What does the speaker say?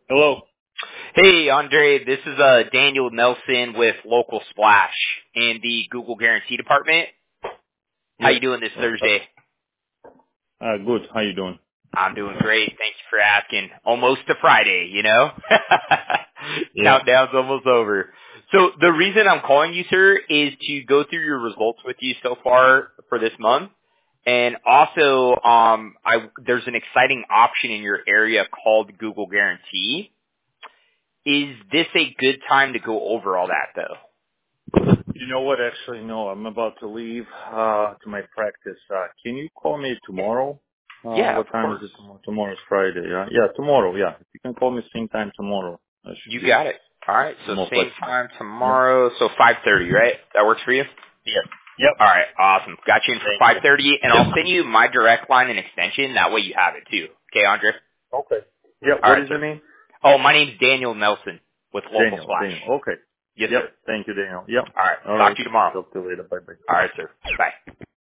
Hello. Hey, Andre, this is Daniel Nelson with Local Splash in the Google Guarantee Department. How Yes. you doing this Thursday? Good. How you doing? I'm doing great. Thank you for asking. Almost to Friday, you know? Yeah. Countdown's almost over. So the reason I'm calling you, sir, is to go through your results with you so far for this month. And also, there's an exciting option in your area called Google Guarantee. Is this a good time to go over all that, though? You know what? Actually, no. I'm about to leave to my practice. Can you call me tomorrow? Yeah, of What time course. is it tomorrow? Tomorrow's Friday. Yeah, tomorrow. Yeah. If you can call me same time tomorrow, that should You be got it. All right, so more same flexible. time Yeah. tomorrow, so 5:30, right? That works for you? Yes. Yep. All right, awesome. Got you in for Thank you. 5:30, and I'll send you my direct line and extension. That way you have it too. Okay, Andre? Okay. Yeah. All What right, is your sir. name? Oh, my name's Daniel Nelson with Local Daniel. Splash. Daniel. Okay. Yes, Yep. sir. Thank you, Daniel. Yep. All right, All talk right. to you tomorrow. Talk to you later. Bye bye. All right, sir. Bye.